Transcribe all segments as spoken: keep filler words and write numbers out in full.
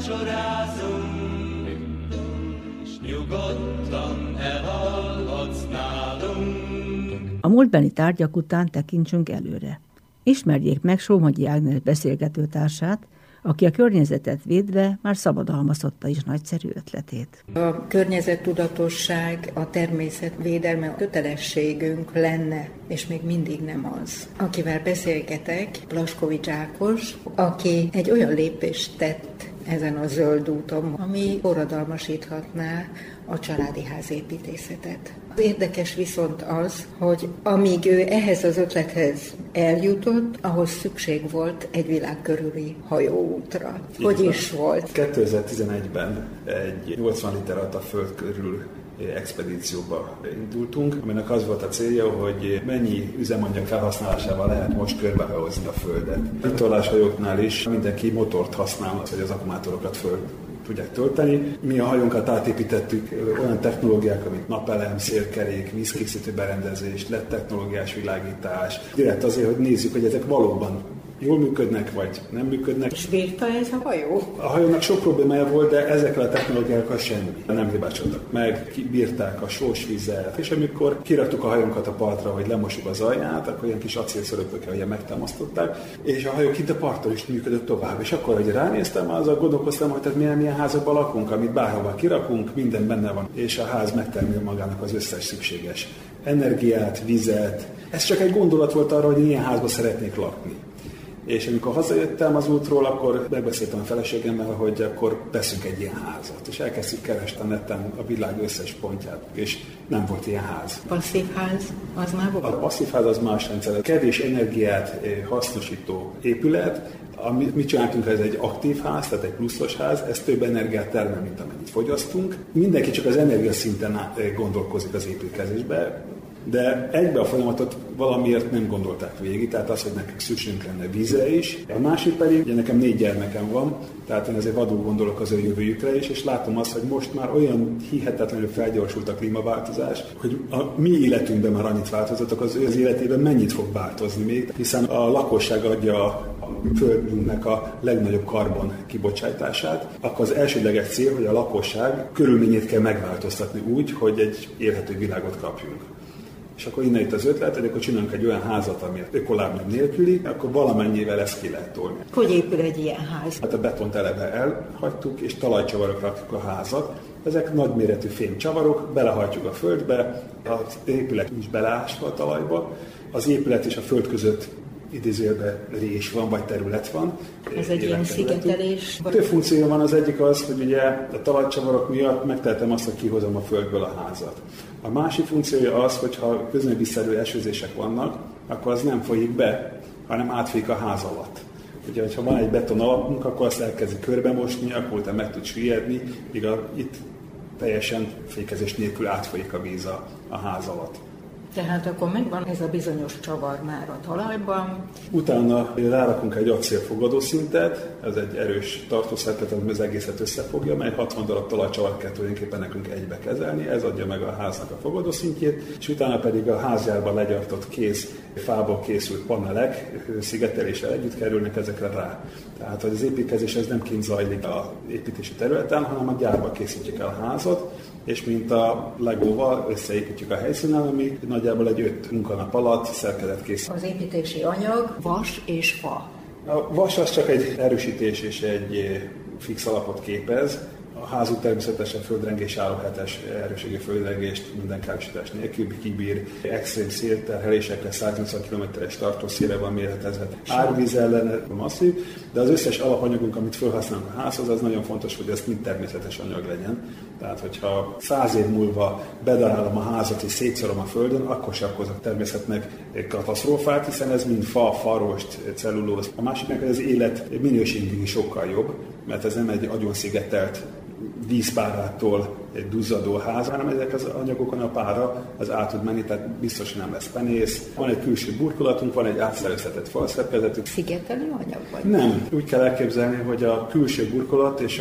vacsorázunk, és nyugodtan elalhatsz nálunk. A múltbeli tárgyak után tekintsünk előre. Ismerjék meg Somogyi Ágnes beszélgetőtársát, aki a környezetet védve már szabadalmaztatta is nagyszerű ötletét. A környezettudatosság, a természet védelme a kötelességünk lenne, és még mindig nem az. Akivel beszélgetek, Blaskovics Ákos, aki egy olyan lépést tett ezen a zöld úton, ami forradalmasíthatná a családi házépítészetet. Érdekes viszont az, hogy amíg ő ehhez az ötlethez eljutott, ahhoz szükség volt egy világ körüli hajóútra. Hogy is volt? kétezer-tizenegyben egy nyolcvan liter a föld körül expedícióba indultunk, aminek az volt a célja, hogy mennyi üzemanyag felhasználásával lehet most körbehajózni a Földet. Vitorláshajóknál is mindenki motort használ, hogy az akkumulátorokat föl tudják tölteni. Mi a hajónkat átépítettük olyan technológiák, mint napelem, szélkerék, vízkészítő berendezés, led technológiás világítás. Direkt azért, hogy nézzük, hogy ezek valóban jól működnek, vagy nem működnek. És bírta ez a hajó? A hajónak sok problémája volt, de ezekkel a technológiákkal semmi. Nem hibásodtak meg, bírták a sós vizet, és amikor kiraktuk a hajónkat a partra, hogy lemossuk az alját, akkor ilyen kis acélszörökkel ilyen megtámasztották, és a hajó kint a parton is működött tovább. És akkor, hogy ránéztem, azzal gondolkoztam, hogy tehát milyen, milyen házakban lakunk, amit bárhova kirakunk, minden benne van, és a ház megtermel magának az összes szükséges energiát, vizet. Ez csak egy gondolat volt arra, hogy ilyen házba szeretnék lakni. És amikor hazajöttem az útról, akkor megbeszéltem a feleségemmel, hogy akkor veszünk egy ilyen házat. És elkezdtük keresni a neten a világ összes pontját, és nem volt ilyen ház. Passzív ház az már volt? A passzív ház az más rendszer. Kevés energiát hasznosító épület. Amit mi csináltunk, ez egy aktív ház, tehát egy pluszos ház, ez több energiát termel, mint amennyit fogyasztunk. Mindenki csak az energiaszinten gondolkozik az építkezésbe, de egybe a folyamatot valamiért nem gondolták végig, tehát az, hogy nekünk szükségünk lenne vízre is. A másik pedig, ugye nekem négy gyermekem van, tehát én azért vadul gondolok az ő jövőjükre is, és látom azt, hogy most már olyan hihetetlenül felgyorsult a klímaváltozás, hogy a mi életünkben már annyit változottak, az ő az életében mennyit fog változni még, hiszen a lakosság adja a Földünknek a legnagyobb karbon kibocsátását, akkor az elsődleges cél, hogy a lakosság körülményét kell megváltoztatni úgy, hogy egy élhető világot kapjunk. És akkor innen itt az ötlet, hogy akkor csinálunk egy olyan házat, ami ökolábnyom nélküli, akkor valamennyivel ezt ki lehet tolni. Hogy épül egy ilyen ház? Hát a betont eleve elhagytuk, és talajcsavarokra rakjuk a házat. Ezek nagyméretű fémcsavarok, belehajtjuk a földbe, az épület is beleásva a talajba, az épület és a föld között idézőjelben rés van, vagy terület van. Ez egy ilyen szigetelés? Több funkció van, az egyik az, hogy ugye a talajcsavarok miatt megtehetem azt, hogy kihozom a földből a házat. A másik funkciója az, hogy ha közműviszerű esőzések vannak, akkor az nem folyik be, hanem átfolyik a ház alatt. Ugye, ha van egy beton alapunk, akkor azt elkezdi körbemosni, akkor utána meg tud süllyedni, míg a, itt teljesen fékezés nélkül átfolyik a víz a, a ház alatt. Tehát akkor megvan ez a bizonyos csavar már a talajban. Utána rárakunk egy acélfogadószintet, ez egy erős tartószerkezet, ami az egészet összefogja, mely hatvan darab talajcsavart kell tulajdonképpen nekünk egybe kezelni, ez adja meg a háznak a fogadószintjét, és utána pedig a házjárban legyartott kész, fából készült panelek szigeteléssel együtt kerülnek ezekre rá. Tehát hogy az építkezés ez nem kint zajlik az építési területen, hanem a gyárba készítjük el a házat, és mint a legóval összeépítjük a helyszínen, ami nagyjából egy öt munkanap alatt szerkezet készül. Az építési anyag vas és fa. A vas az csak egy erősítés és egy fix alapot képez. A házunk természetesen földrengés állóhetes erőségű földrengést minden károsítás nélkül kibír. Extrém szélterhelésekre száznyolcvan kilométeres tartószélre van méretezve. Árvíz ellen masszív, de az összes alapanyagunk, amit felhasználunk a házhoz, az nagyon fontos, hogy ez mind természetes anyag legyen. Tehát, hogyha száz év múlva bedarálom a házat és szétszorom a földön, akkor sem okozok természetnek katasztrófát, hiszen ez mind fa, farost, cellulóz. A másik meg az élet minőségig sokkal jobb, mert ez nem egy agyonszigetelt vízpárától egy duzzadó ház, hanem ezek az anyagokon a pára az át tud menni, tehát biztos, hogy nem lesz penész. Van egy külső burkolatunk, van egy átszerveztetett falszerkezetünk. Szigetelő anyag vagy? Nem. Úgy kell elképzelni, hogy a külső burkolat és a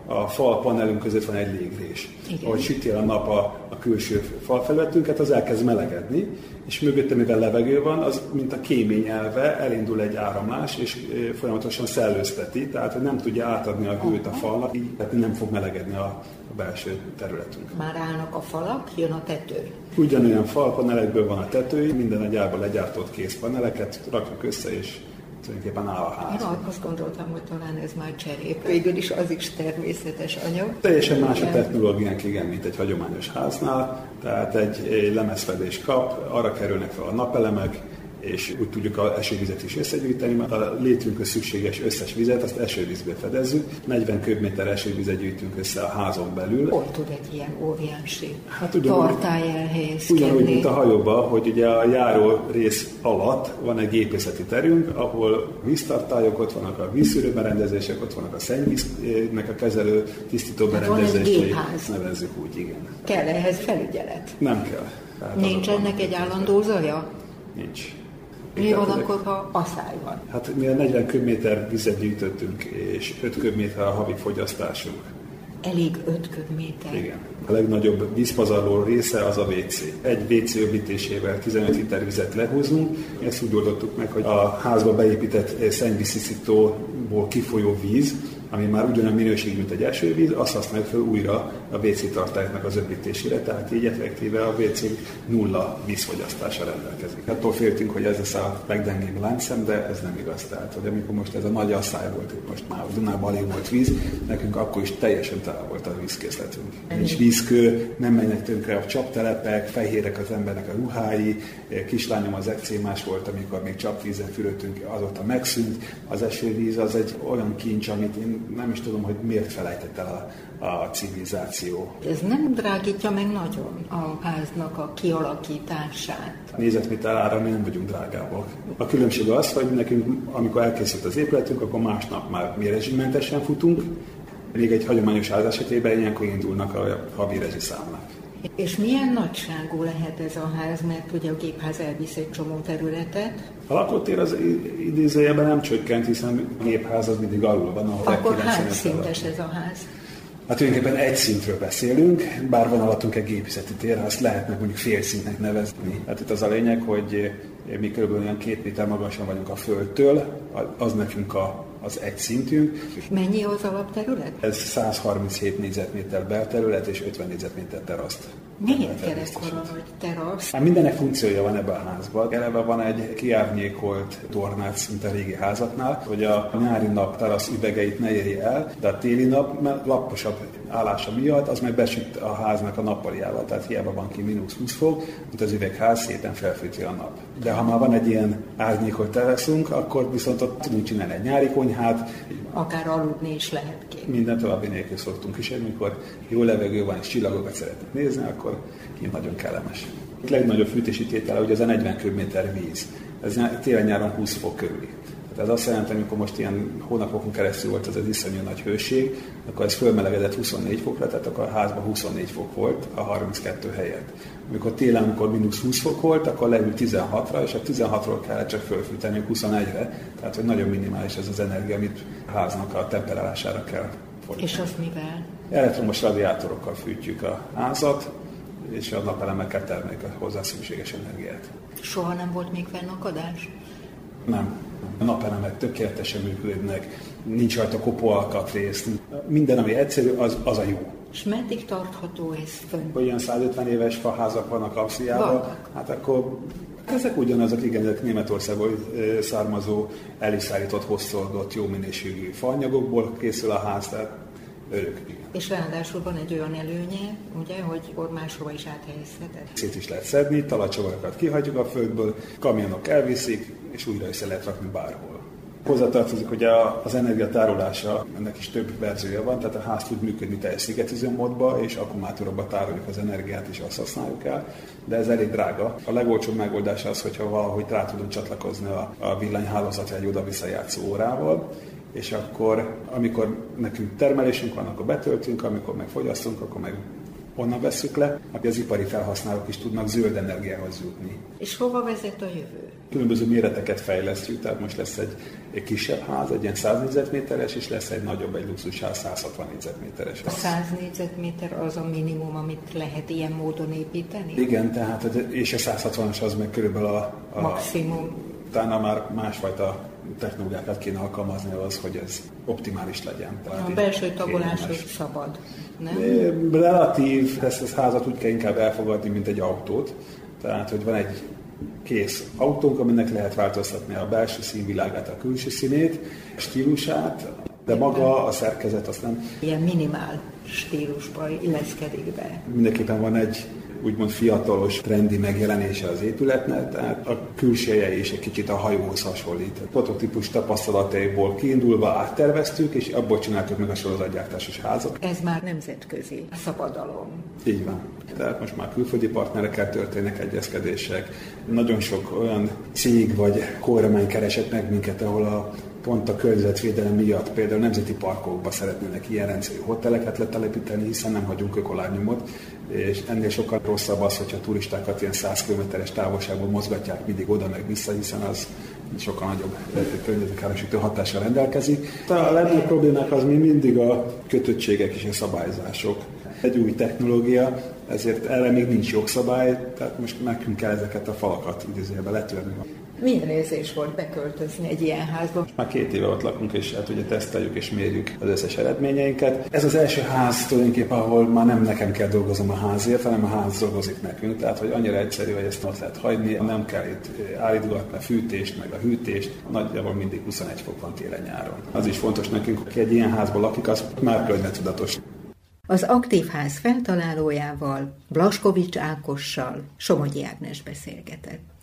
a fal panelünk között van egy légrés. Igen. Ahogy süti a nap a, a külső falfelületünket, az elkezd melegedni, és mögötte, mivel levegő van, az mint a kémény elve elindul egy áramlás, és folyamatosan szellőzteti, tehát hogy nem tudja átadni a hőt a falnak, így tehát nem fog melegedni a, a belső területünk. Már állnak a falak, jön a tető. Ugyanolyan falpanelekből van a tetői, minden egyálban legyártott kész paneleket rakjuk össze, és tulajdonképpen áll a ház. Én azt gondoltam, hogy talán ez már cserép. Végül is az is természetes anyag. Teljesen más a technológiánk, igen, mint egy hagyományos háznál. Tehát egy, egy lemezfedés kap, arra kerülnek fel a napelemek, és úgy tudjuk az esővizet is összegyűjteni, mert a létünkhöz szükséges összes vizet, azt esővízből fedezzük. negyven köbméter esővizet gyűjtünk össze a házon belül. Hol tud egy ilyen óriási hát tartály elhelyezkedni? Ugyanúgy, mint a hajóban, hogy ugye a járó rész alatt van egy gépészeti terünk, ahol víztartályok, ott vannak a vízszűrő berendezések, ott vannak a szennyvíznek a kezelő, tisztító hát berendezései. Nevezzük úgy, igen. Kell ehhez felügyelet? Nem kell. Hát nincs ennek egy állandó zaja? Nincs. Mi van akkor, ha asszály van? Hát mi a negyven köbméter vizet gyűjtöttünk, és öt köbméter a havi fogyasztásunk. Elég öt köbméter? Igen. A legnagyobb vízpazarló része az a vé cé. Egy vé cé öblítésével tizenöt liter vizet lehúzunk. Ezt úgy oldottuk meg, hogy a házba beépített szennyvíztisztítóból kifolyó víz, ami már ugyanolyan minőség, mint egy esővíz, azt használjuk fel újra a vé cé tartályoknak az öblítésére, tehát így effektíve a vé cé nulla vízfogyasztása rendelkezik. Attól féltünk, hogy ez lesz a leggyengébb láncszem, de ez nem igaz. Tehát, hogy amikor most ez a nagy asszály volt, most már a Dunában alig volt víz, nekünk akkor is teljesen tele volt a vízkészletünk. Nincs vízkő, nem mennek tönkre a csaptelepek, fehérek az embernek a ruhái, kislányom az ekcémás volt, amikor még csapvízzel fürödtünk, azóta megszűnt. Az esővíz az egy olyan kincs, amit én nem is tudom, hogy miért felejtett el a, a civilizáció. Ez nem drágítja meg nagyon a háznak a kialakítását? Nézetméterára mi nem vagyunk drágábbak. A különbség az, hogy nekünk, amikor elkészült az épületünk, akkor másnap már mi rezsimentesen futunk, még egy hagyományos ház esetében ilyenkor indulnak a havi rezsiszámlák. És milyen nagyságú lehet ez a ház, mert ugye a gépház elvisz egy csomó területet? A lakótér az idézőjelben nem csökkent, hiszen a gépház az mindig alul van. Ahol akkor hány szintes ez a ház? Hát tulajdonképpen egy szintről beszélünk, bár van alattunk egy gépészeti tér, azt lehetne mondjuk fél szintnek nevezni. Hát itt az a lényeg, hogy mi kb. Olyan két méter magasan vagyunk a földtől, az nekünk a, az egy szintünk. Mennyi az alapterület? Ez száz harminchét négyzetméter belterület és ötven négyzetméter teraszt. Miért kell ekkora nagy terasz? Hát mindenek funkciója van ebben a házban. Eleve van egy kiárnyékolt tornác, mint a régi házaknál, hogy a nyári nap terasz üvegeit ne érje el, de a téli nap lapposabb állása miatt az meg besüt a háznak a nappaliával, tehát hiába van ki mínusz húsz fok, mint az üvegház szépen felfűti a nap. De ha már van egy ilyen árnyékolt teraszunk, akkor viszont ott tudunk csinálni egy nyári konyhát. Akár aludni is lehet ki. Minden további nélkül szoktunk is, amikor jó levegő van és csillagokat szeretnék nézni, akkor kint nagyon kellemes. A legnagyobb fűtési tétele ugye az a negyven köbméter víz. Ez télen-nyáron húsz fok körüli. Tehát ez azt jelenti, amikor most ilyen hónapokon keresztül volt ez az iszonyú nagy hőség, akkor ez fölmelegedett huszonnégy fokra, tehát akkor a házban huszonnégy fok volt a harminckettő helyett. Amikor télen, amikor mínusz húsz fok volt, akkor leült tizenhatra, és a tizenhatról kellett csak fölfűteni huszonegyre, tehát hogy nagyon minimális ez az energia, amit a háznak a temperálására kell fordítani. És azt mivel? Elektromos radiátorokkal fűtjük a házat, és a napelemekkel termelik a hozzá szükséges energiát. Soha nem volt még fennakadás? Nem. A napelemek tökéletesen működnek, nincs rajta kopóalkatrész. Minden, ami egyszerű, az, az a jó. És meddig tartható ez fönn? Olyan százötven éves faházak vannak Ausztriában, hát akkor ezek ugyanazok, igen, ezek Németországból származó, eliszállított, hosszolgott, jó minőségű faanyagokból készül a ház, tehát örök, igen. És ráadásul van egy olyan előnye, ugye, hogy akkor máshova is áthelyezheted. Szét is lehet szedni, talajcsavarokat kihagyjuk a földből, kamionok elviszik, és újra össze lehet rakni bárhol. Hozzátartozik, hogy az energiatárolása, ennek is több verziója van, tehát a ház tud működni teljes szigetüzemmódba, és akkumulátorokba tároljuk az energiát, és azt használjuk el, de ez elég drága. A legolcsóbb megoldás az, hogyha valahogy rá tudunk csatlakozni a, a villanyhálózatra egy oda-visszajátszó órával, és akkor, amikor nekünk termelésünk van, akkor betöltünk, amikor meg fogyasztunk, akkor meg onnan vesszük le, hogy az ipari felhasználók is tudnak zöld energiához jutni. És hova vezet a jövő? Különböző méreteket fejlesztjük, tehát most lesz egy, egy kisebb ház, egy ilyen száz négyzetméteres, és lesz egy nagyobb, egy luxusház száz hatvan négyzetméteres. A száz négyzetméter az a minimum, amit lehet ilyen módon építeni? Igen, tehát, és a száz hatvanas az meg körülbelül a, a maximum. Utána már másfajta technológiákat kéne alkalmazni az, hogy ez optimális legyen. Tehát a belső tagolás szabad, nem? Relatív, ezt a házat úgy kell inkább elfogadni, mint egy autót. Tehát, hogy van egy kész autónk, aminek lehet változtatni a belső színvilágát, a külső színét, a stílusát, de maga a szerkezet azt nem... Ilyen minimál stílusba illeszkedik be. Mindenképpen van egy úgymond fiatalos, trendi megjelenése az épületnek, tehát a külseje is egy kicsit a hajóhoz hasonlít. A prototípus tapasztalataiból kiindulva átterveztük, és abból csináltuk meg a sorozatgyártásos házat. Ez már nemzetközi szabadalom. Így van. Tehát most már külföldi partnerekkel történnek egyezkedések. Nagyon sok olyan cég vagy kormány keresett meg minket, ahol a pont a környezetvédelem miatt például nemzeti parkokba szeretnének ilyen rendszerű hoteleket letelepíteni, hiszen nem hagyunk ökolábnyomot, és ennél sokkal rosszabb az, hogyha turistákat ilyen száz kilométeres távolságból mozgatják mindig oda meg vissza, hiszen az sokkal nagyobb környezetkárosító hatással rendelkezik. A legnagyobb problémák az még mindig a kötöttségek és a szabályzások. Egy új technológia, ezért erre még nincs jogszabály, tehát most nekünk kell ezeket a falakat idézőjelbe letörni. Milyen érzés volt beköltözni egy ilyen házba? Már két éve ott lakunk, és hát ugye teszteljük és mérjük az összes eredményeinket. Ez az első ház tulajdonképpen, ahol már nem nekem kell dolgoznom a házért, hanem a ház dolgozik nekünk. Tehát, hogy annyira egyszerű, hogy ezt ott lehet hagyni, nem kell itt állítgatni a fűtést, meg a hűtést. Nagyjából mindig huszonegy fok van télen-nyáron. Az is fontos nekünk, hogy egy ilyen házban lakik, az már környezettudatos. Az Aktív Ház feltalálójával, Blaskovics Ákossal Somogyi Ágnes beszélgetett.